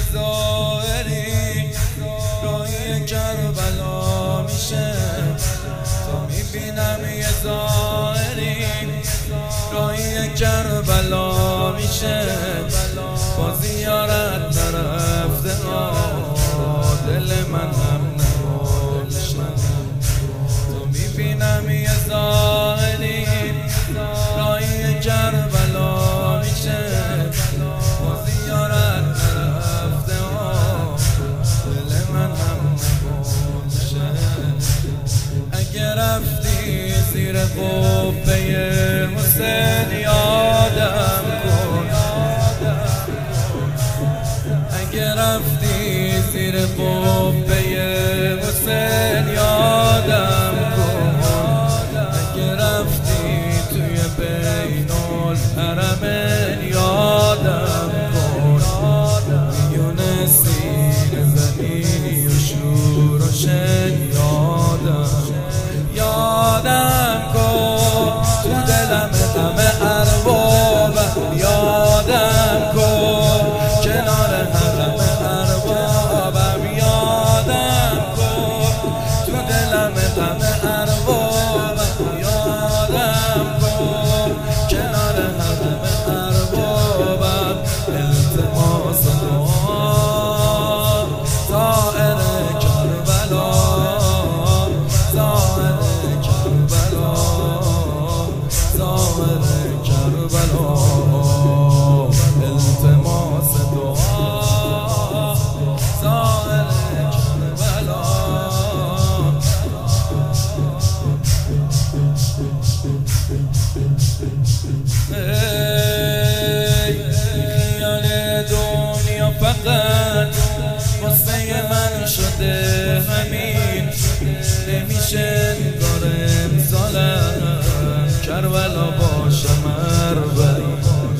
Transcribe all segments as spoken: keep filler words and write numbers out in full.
زائری راهی کربلا میشه، تا میبینم یه زائری راهی کربلا میشه، با زیارت نرفته دل من هم نباشه. تو میبینم یه زائری راهی کربلا میشه، با زیارت نرفته دل من هم نباشه. اگه رفتی زیر قبه حسین یادم کن، اگه رفتی زیر قبه حسین یادم کن، اگه رفتی توی بین الحرمین یادم کن، میونستی نزنی و شور و شن یادم یادم کن، تو دلم غم اربابم یادم کن، کنار حرم اربابم یادم کن، تو دلم غم اربابم یادم کن، کنار حرم اربابم. التماس دعا زائر کربلا، زائر کربلا، زائر کربلا. التماس دعا زائر کربلا. خیال دنیا فقط واسه من شده همین، نمیشه نگار امسالم کربلا باشم اربعین.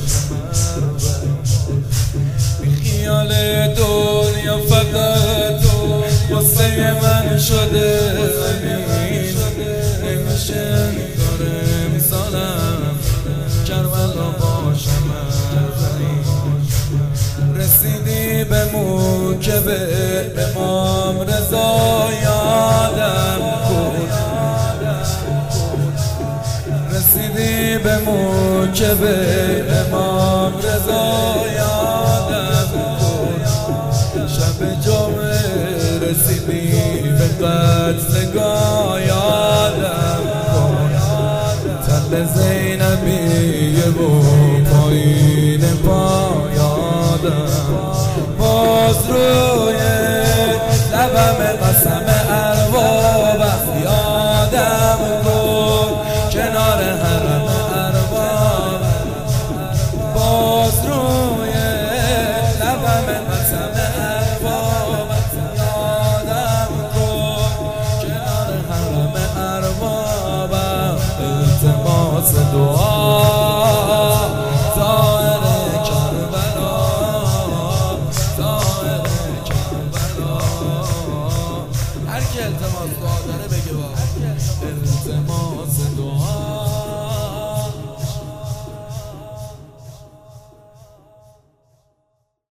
خیال دنیا فقط واسه من شده همین، نمیشه نگار امسالم کربلا باشم اربعین. رسیدی به موکب امام رضا یادم کن، رسیدی به موکب امام رضا یادم کن، شب جمعه رسیدی به قتلگاه یادم کن، تل زینبیه و پایین پا یادم، باز روی لبم قسم اربابم یادم کن، کنار حرم اربابم، باز روی لبم قسم اربابم یادم کن، کنار حرم اربابم. التماس دعا زائر کربلا، زائر کربلا. هر که التماس دعا داره بگه با التماس دعا